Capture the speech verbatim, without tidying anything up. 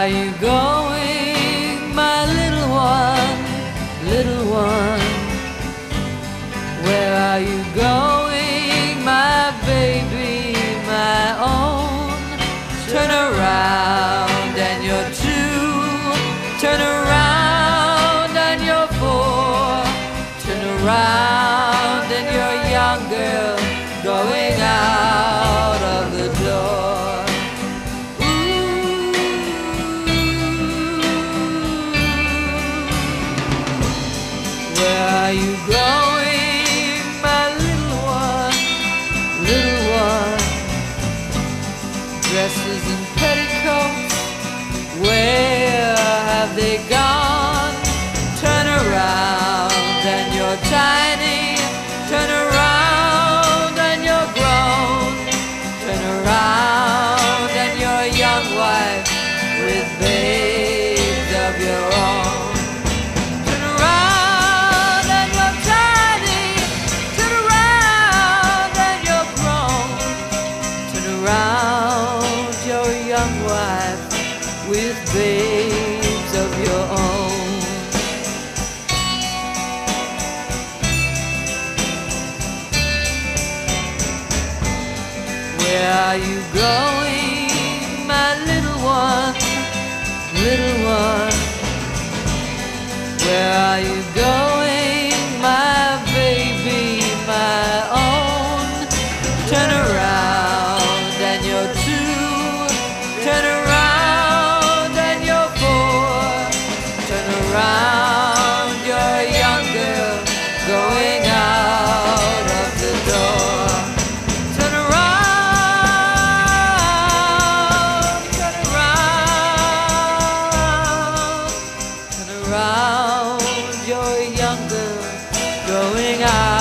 are you going, my little one, little one? Where are you going, my baby, my own? Turn around and you're two, turn around and you're four, turn around and you're a young girl going out of the door. Where are you going, my little one, little one? Dresses and petticoats, where have they gone? Turn around and you're tiny, turn around and you're grown, turn around and you're a young wife with babes of your own. Around your young wife with babes of your own. Where are you going, my little one, little one? Where are you going, my baby, my own? Turn around and you're two, turn around and you're four, turn around, you're a young girl going out of the door. Turn around, turn around, turn around, you're a young girl going out.